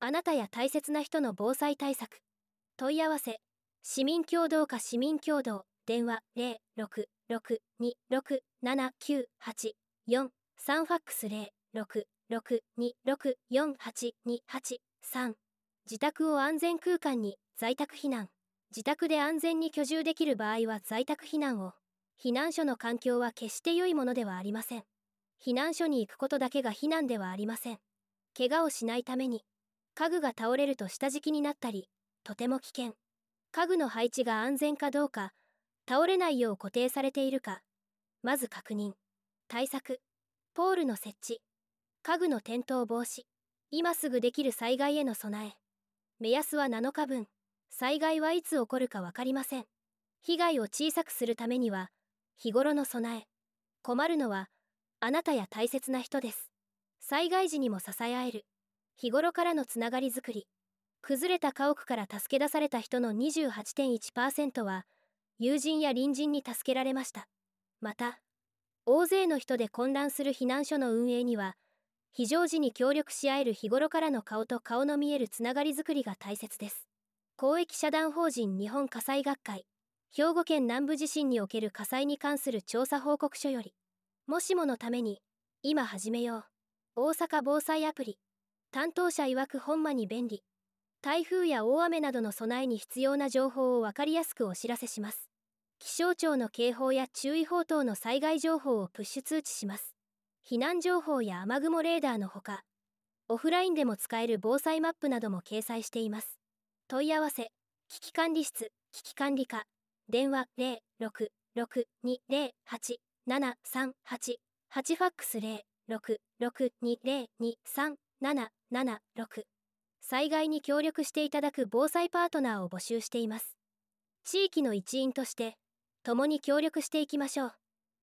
あなたや大切な人の防災対策。問い合わせ、市民協働課市民協働、電話066-26-798-4、3ファックス066-26-4828-3。自宅を安全空間に、在宅避難。自宅で安全に居住できる場合は在宅避難を。避難所の環境は決して良いものではありません。避難所に行くことだけが避難ではありません。怪我をしないために、家具が倒れると下敷きになったり、とても危険。家具の配置が安全かどうか、倒れないよう固定されているか、まず確認。対策、ポールの設置、家具の転倒防止、今すぐできる災害への備え。目安は7日分。災害はいつ起こるか分かりません。被害を小さくするためには、日頃の備え。困るのは、あなたや大切な人です。災害時にも支え合える。日頃からのつながりづくり。崩れた家屋から助け出された人の 28.1% は、友人や隣人に助けられました。また、大勢の人で混乱する避難所の運営には、非常時に協力し合える日頃からの顔と顔の見えるつながりづくりが大切です。公益社団法人日本火災学会、兵庫県南部地震における火災に関する調査報告書より、もしものために、今始めよう。大阪防災アプリ。担当者曰くほんまに便利。台風や大雨などの備えに必要な情報を分かりやすくお知らせします。気象庁の警報や注意報等の災害情報をプッシュ通知します。避難情報や雨雲レーダーのほか、オフラインでも使える防災マップなども掲載しています。問い合わせ、危機管理室、危機管理課、電話066-20-8-738-8ファックス066-20-23-776。災害に協力していただく防災パートナーを募集しています。地域の一員として、共に協力していきましょう。